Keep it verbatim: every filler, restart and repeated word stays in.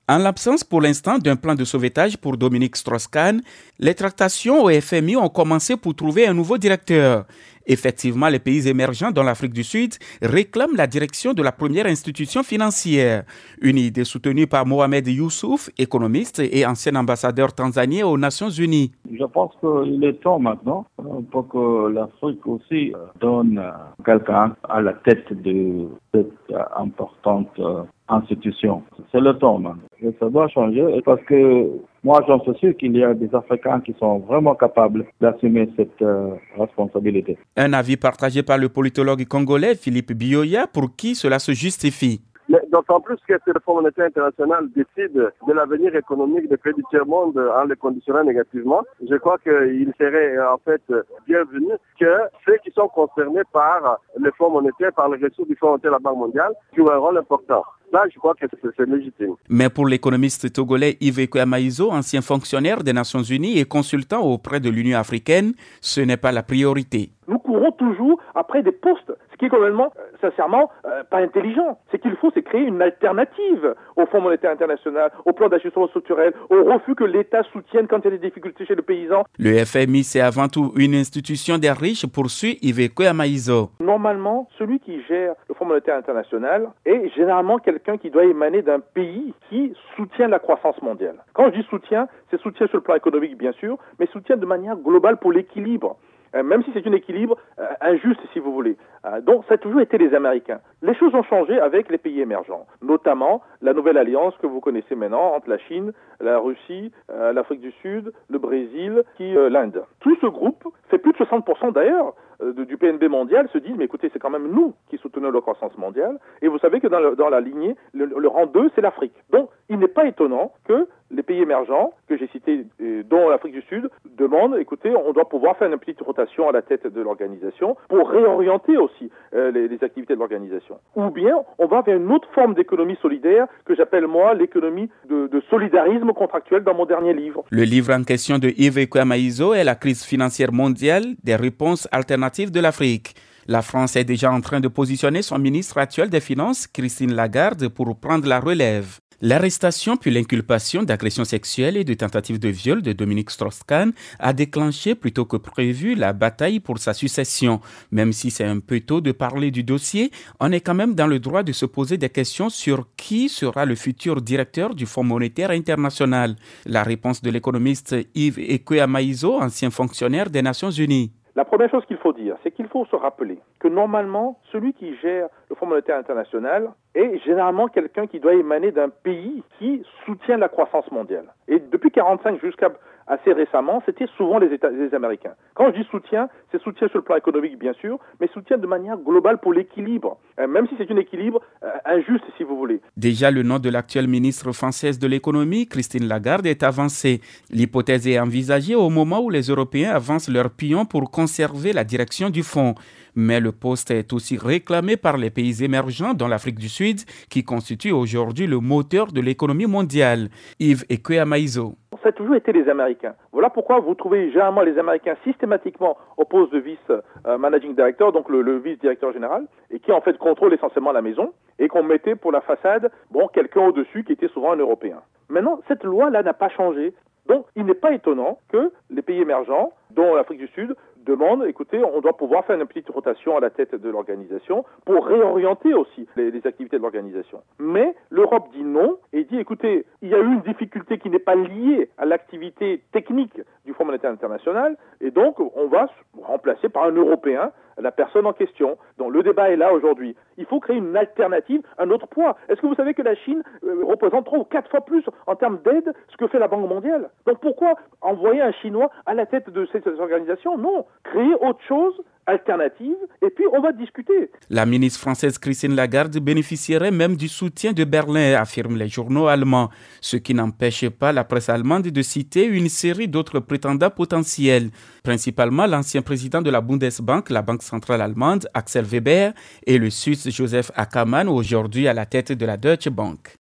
En l'absence pour l'instant d'un plan de sauvetage pour Dominique Strauss-Kahn, les tractations au F M I ont commencé pour trouver un nouveau directeur. Effectivement, les pays émergents, dont l'Afrique du Sud, réclament la direction de la première institution financière. Une idée soutenue par Mohamed Youssouf, économiste et ancien ambassadeur tanzanien aux Nations Unies. Je pense qu'il est temps maintenant pour que l'Afrique aussi donne quelqu'un à la tête de cette importante institution. C'est le temps maintenant. Et ça doit changer parce que moi, j'en suis sûr qu'il y a des Africains qui sont vraiment capables d'assumer cette euh, responsabilité. Un avis partagé par le politologue congolais Philippe Bioya, pour qui cela se justifie. Mais d'autant plus que le Fonds monétaire international décide de l'avenir économique des pays du tiers-monde en les conditionnant négativement. Je crois qu'il serait en fait bienvenu que ceux qui sont concernés par le Fonds monétaire, par les ressources du Fonds monétaire de la Banque mondiale, jouent un rôle important. Là, je crois que c'est légitime. Mais pour l'économiste togolais Yves Ekoamaïzo, ancien fonctionnaire des Nations Unies et consultant auprès de l'Union africaine, ce n'est pas la priorité. Nous courons toujours après des postes, ce qui est complètement, euh, sincèrement, euh, pas intelligent. Ce qu'il faut, c'est créer une alternative au Fonds monétaire international, au plan d'ajustement structurel, au refus que l'État soutienne quand il y a des difficultés chez le paysan. Le F M I, c'est avant tout une institution des riches, poursuit Yves Ekoamaïzo. Normalement, celui qui gère le Fonds monétaire international est généralement quelqu'un qui doit émaner d'un pays qui soutient la croissance mondiale. Quand je dis soutien, c'est soutien sur le plan économique, bien sûr, mais soutien de manière globale pour l'équilibre. Euh, même si c'est un équilibre euh, injuste, si vous voulez. Euh, donc, ça a toujours été les Américains. Les choses ont changé avec les pays émergents, notamment la nouvelle alliance que vous connaissez maintenant entre la Chine, la Russie, euh, l'Afrique du Sud, le Brésil, qui euh, l'Inde. Tout ce groupe fait plus de soixante pour cent d'ailleurs euh, de, du P N B mondial, se disent, mais écoutez, c'est quand même nous qui soutenons la croissance mondiale. Et vous savez que dans, le, dans la lignée, le, le rang deux, c'est l'Afrique. Donc, il n'est pas étonnant que les pays émergents, que j'ai cités, euh, dont l'Afrique du Sud, demandent, écoutez, on doit pouvoir faire une petite rotation à la tête de l'organisation pour réorienter aussi euh, les, les activités de l'organisation. Ou bien, on va vers une autre forme d'économie solidaire que j'appelle, moi, l'économie de, de solidarisme contractuel dans mon dernier livre. Le livre en question de Yves Ekoamaïzo est La crise financière mondiale, des réponses alternatives de l'Afrique. La France est déjà en train de positionner son ministre actuel des Finances, Christine Lagarde, pour prendre la relève. L'arrestation puis l'inculpation d'agression sexuelle et de tentative de viol de Dominique Strauss-Kahn a déclenché plutôt que prévu la bataille pour sa succession. Même si c'est un peu tôt de parler du dossier, on est quand même dans le droit de se poser des questions sur qui sera le futur directeur du Fonds monétaire international. La réponse de l'économiste Yves Ekoamaïzo, ancien fonctionnaire des Nations Unies. La première chose qu'il faut dire, c'est qu'il faut se rappeler que normalement, celui qui gère le Fonds monétaire international est généralement quelqu'un qui doit émaner d'un pays qui soutient la croissance mondiale. Et depuis quarante-cinq jusqu'à assez récemment, c'était souvent les, États, les Américains. Quand je dis soutien, c'est soutien sur le plan économique, bien sûr, mais soutien de manière globale pour l'équilibre, euh, même si c'est un équilibre euh, injuste, si vous voulez. Déjà, le nom de l'actuelle ministre française de l'économie, Christine Lagarde, est avancé. L'hypothèse est envisagée au moment où les Européens avancent leur pion pour conserver la direction du fonds. Mais le poste est aussi réclamé par les pays émergents, dont l'Afrique du Sud, qui constitue aujourd'hui le moteur de l'économie mondiale. Yves Ekoamaïzo. Ça a toujours été les Américains. Voilà pourquoi vous trouvez généralement les Américains systématiquement au poste de vice-managing director, donc le, le vice-directeur général, et qui en fait contrôle essentiellement la maison, et qu'on mettait pour la façade, bon, quelqu'un au-dessus qui était souvent un Européen. Maintenant, cette loi-là n'a pas changé. Donc, il n'est pas étonnant que les pays émergents, dont l'Afrique du Sud, demandent, écoutez, on doit pouvoir faire une petite rotation à la tête de l'organisation pour réorienter aussi les, les activités de l'organisation. Mais l'Europe dit non et dit, écoutez, il y a eu une difficulté qui n'est pas liée à l'activité technique du Fonds monétaire international et donc on va remplacer par un Européen la personne en question. Donc le débat est là aujourd'hui. Il faut créer une alternative, un autre poids. Est-ce que vous savez que la Chine euh, représente trois ou quatre fois plus en termes d'aide ce que fait la Banque mondiale? Donc pourquoi envoyer un Chinois à la tête de cette organisation? Non, créer autre chose, alternative, et puis on va discuter. La ministre française Christine Lagarde bénéficierait même du soutien de Berlin, affirment les journaux allemands, ce qui n'empêche pas la presse allemande de citer une série d'autres prétendants potentiels, principalement l'ancien président de la Bundesbank, la banque centrale allemande, Axel Weber, et le Suisse Joseph Ackermann, aujourd'hui à la tête de la Deutsche Bank.